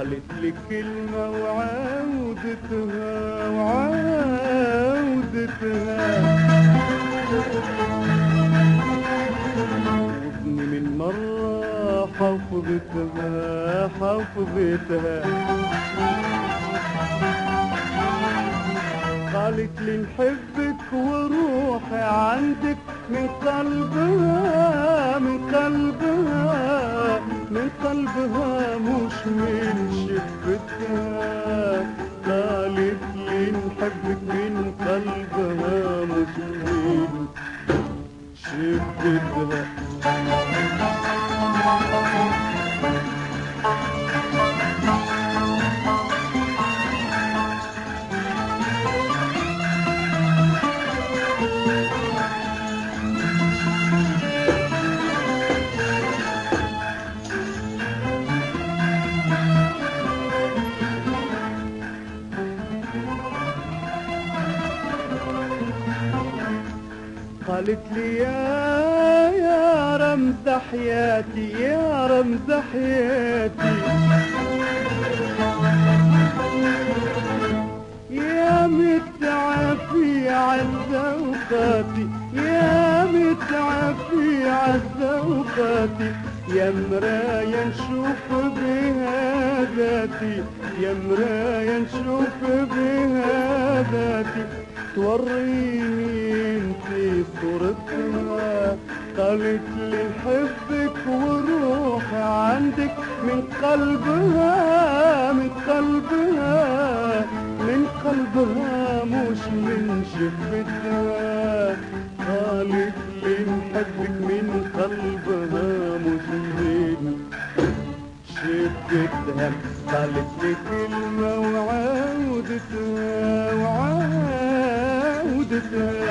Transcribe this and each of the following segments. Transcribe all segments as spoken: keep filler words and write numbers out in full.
قالت لي كلمة وعاودتها وعاودتها، وابني من مرة حفظتها حفظتها. قالت لي نحبك وروحي عندك من قلبها من قلبها من قلبها مش من شفتها. قالت لي نحبك من قلبها مش من شفتها. قالت لي يا يا رمز حياتي يا رمز حياتي، يا متعافي عالذوقاتي يا متعافي عالذوقاتي، يا مراية نشوف بها ذاتي يا مراية نشوف بها ذاتي، توريني انتي صورتها. قالت لي نحبك وروحي عندك من قلبها من قلبها من قلبها مش من شفتها. قالت لي نحبك من قلبها مش من شفتها. قالت لي كلمة وعاودتها وعاودتها،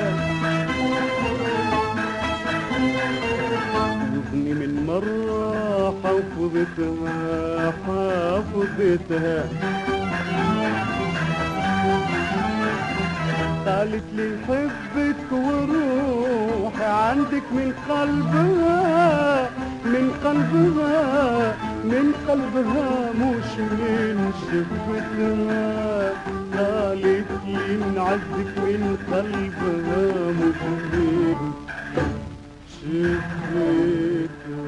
وابني من مرة حفظتها حفظتها. قالت لي نحبك وروحي عندك من قلبها من قلبها من قلبها مش من شفتها. قالت لي نعزك من قلبها مش من شفتها.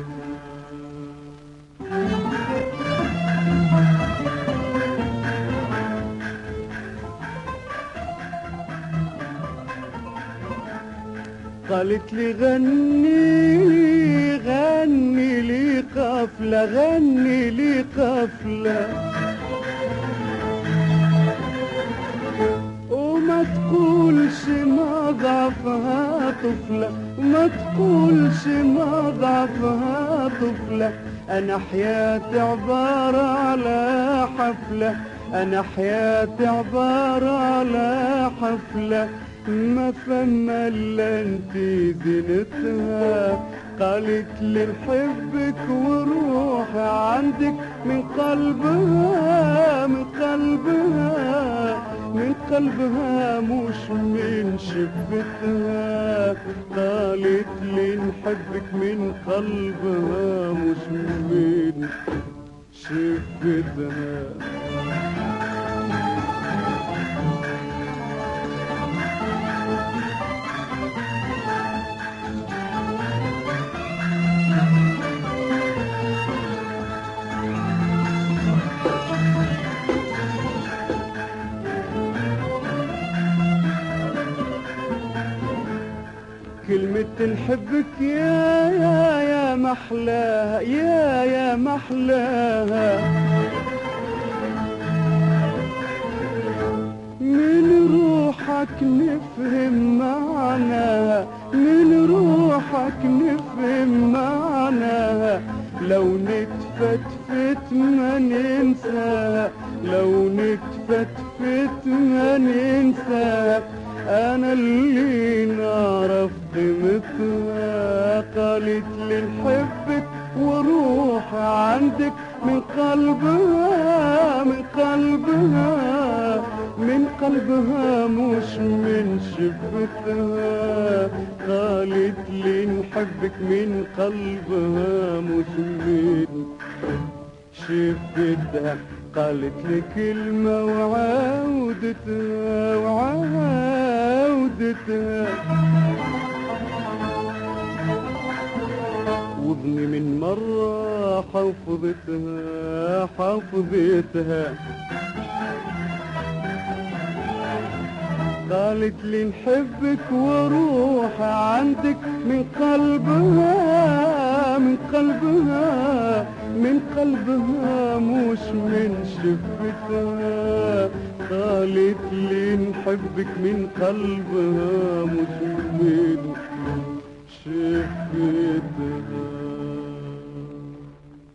قالت لي غني غني لي قافلة غني لي قافلة، وما تقولش ما ضعفها طفلة وما تقولش ما ضعفها طفلة. أنا حياتي عبارة على حفلة أنا حياتي عبارة على حفلة، ما فما الا انتي زينتها. قالت لي نحبك وروحي عندك من قلبها من قلبها من قلبها مش من شفتها. قالت لي نحبك من قلبها مش من شفتها. كلمة نحبك يا يا يا محلاها يا يا محلاها، من روحك نفهم معناها من روحك نفهم معناها. لو نتفتفت ما ننساها لو نتفتفت ما ننساها. أنا اللي نعرف قيمتها. قالت لي نحبك وروحي عندك من قلبها من قلبها من قلبها مش من شفتها. قالت لي نحبك من قلبها مش من شفتها قالت لي كلمة وعاودتها وعاودتها، وضني من مرة حفظتها حفظتها، قالت لي نحبك واروح عندك من قلبها من قلبها من قلبها مش من شفتها، قالت لي نحبك من قلبها مش من شفتها.